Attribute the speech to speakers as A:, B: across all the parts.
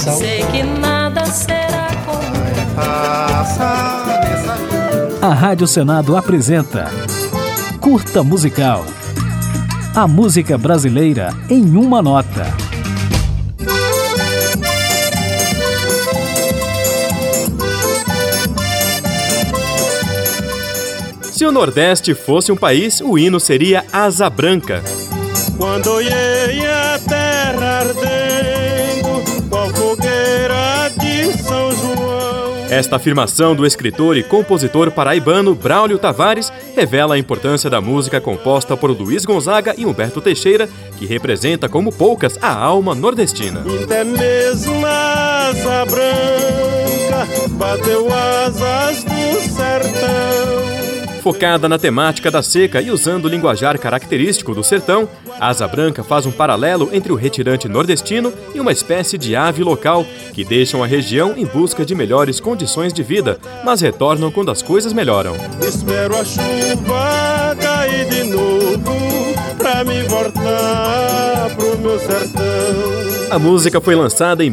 A: atenção.
B: Sei que nada será como
C: A Rádio Senado apresenta Curta Musical. A música brasileira em uma nota.
D: Se o Nordeste fosse um país, o hino seria Asa Branca.
E: Quando olhei a terra ardendo, qual fogueira de São João.
D: Esta afirmação do escritor e compositor paraibano Braulio Tavares revela a importância da música composta por Luiz Gonzaga e Humberto Teixeira, que representa como poucas a alma nordestina.
E: Até mesmo a asa branca bateu asas do sertão.
D: Focada na temática da seca e usando o linguajar característico do sertão, a Asa Branca faz um paralelo entre o retirante nordestino e uma espécie de ave local que deixam a região em busca de melhores condições de vida, mas retornam quando as coisas melhoram.
E: Espero a chuva cair de novo pra me voltar pro meu sertão.
D: A música foi lançada em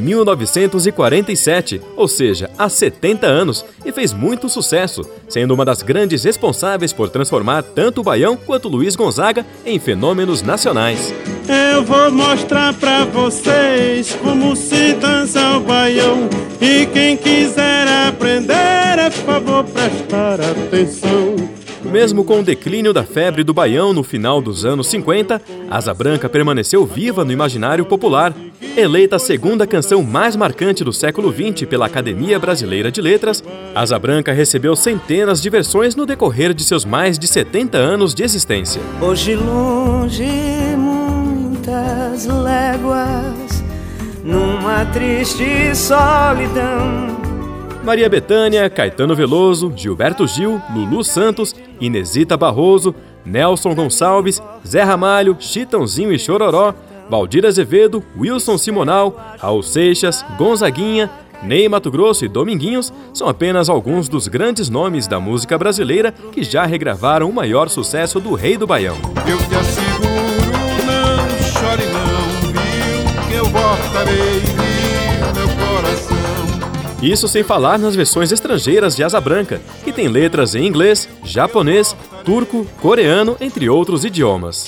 D: 1947, ou seja, há 70 anos, e fez muito sucesso, sendo uma das grandes responsáveis por transformar tanto o Baião quanto Luiz Gonzaga em fenômenos nacionais.
E: Eu vou mostrar pra vocês como se dança o baião, e quem quiser aprender é favor prestar atenção.
D: Mesmo com o declínio da febre do Baião no final dos anos 50, Asa Branca permaneceu viva no imaginário popular. Eleita a segunda canção mais marcante do século XX pela Academia Brasileira de Letras, Asa Branca recebeu centenas de versões no decorrer de seus mais de 70 anos de existência.
F: Hoje longe, muitas léguas, numa triste solidão.
D: Maria Bethânia, Caetano Veloso, Gilberto Gil, Lulu Santos, Inesita Barroso, Nelson Gonçalves, Zé Ramalho, Chitãozinho e Chororó, Valdir Azevedo, Wilson Simonal, Raul Seixas, Gonzaguinha, Ney Matogrosso e Dominguinhos são apenas alguns dos grandes nomes da música brasileira que já regravaram o maior sucesso do Rei do Baião.
G: Eu te asseguro, não chore não, viu, que eu voltarei, viu, meu coração.
D: Isso sem falar nas versões estrangeiras de Asa Branca, que tem letras em inglês, japonês, turco, coreano, entre outros idiomas.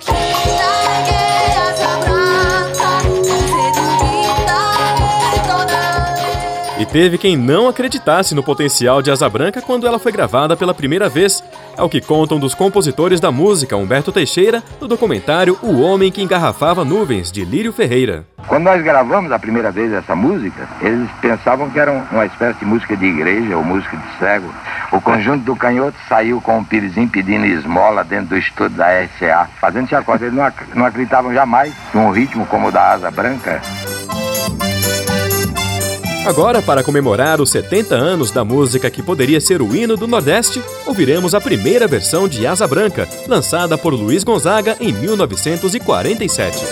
D: E teve quem não acreditasse no potencial de Asa Branca quando ela foi gravada pela primeira vez. É o que contam dos compositores da música Humberto Teixeira no documentário O Homem que Engarrafava Nuvens, de Lírio Ferreira.
H: Quando nós gravamos a primeira vez essa música, eles pensavam que era uma espécie de música de igreja ou música de cego. O Conjunto do Canhoto saiu com um pirizinho pedindo esmola dentro do estúdio da RCA, fazendo chacota. Eles não acreditavam jamais num ritmo como o da Asa Branca.
D: Agora, para comemorar os 70 anos da música que poderia ser o hino do Nordeste, ouviremos a primeira versão de Asa Branca, lançada por Luiz Gonzaga em 1947.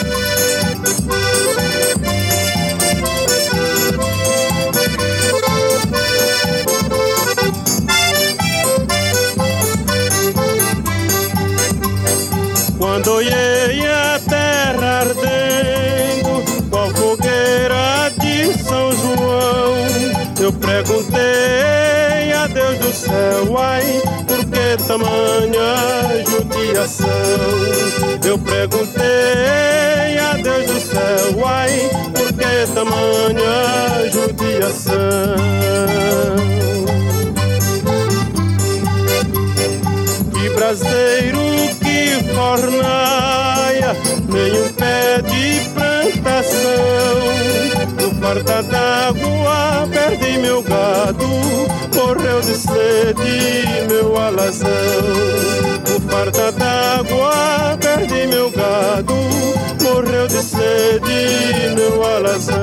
E: Quando olhei a terra ardendo, qual fogueira de São João, eu perguntei a Deus do céu, ai, por que tamanha judiação? Eu perguntei a Deus do céu, ai, por que tamanha judiação? Que braseiro, que fornaia, nem um pé de plantação. No farta d'água perdi meu gado, morreu de sede meu alazão. No farta d'água perdi meu gado, morreu de sede meu alazão.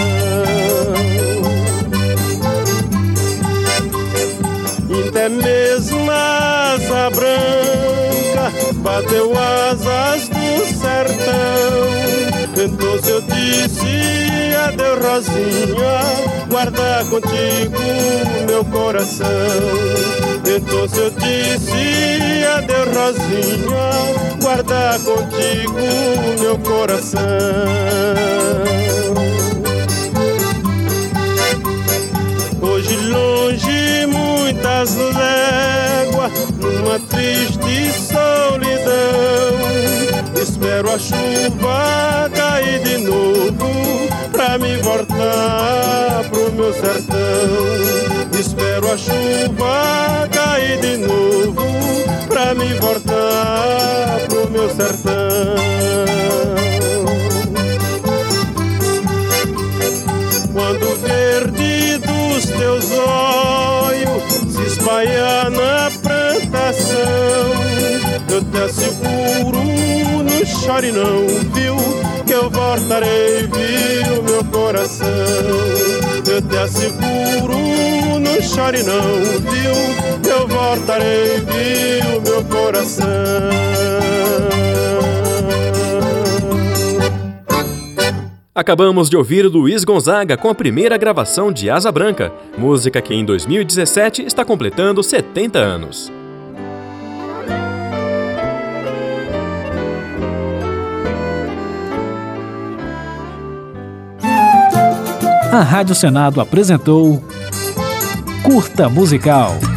E: Até mesmo a asa branca bateu asas do sertão. Então eu disse adeus, Rosinha, guarda contigo meu coração. Então eu disse adeus, Rosinha, guarda contigo meu coração. Espero a chuva cair de novo pra me voltar pro meu sertão. Espero a chuva cair de novo pra me voltar pro meu sertão. Quando o verde dos teus olhos se espalhar na plantação, eu te asseguro, não chore não, viu, que eu voltarei, viu, meu coração. Eu te asseguro, não chore não, viu, que eu voltarei, viu, meu coração.
D: Acabamos de ouvir Luiz Gonzaga com a primeira gravação de Asa Branca, música que em 2017 está completando 70 anos.
C: A Rádio Senado apresentou Curta Musical.